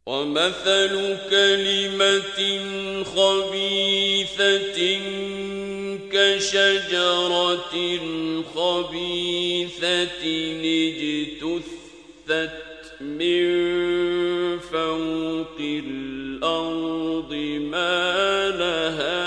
ومثل كلمة خبيثة كشجرة خبيثة اجتثت من فوق الأرض ما لها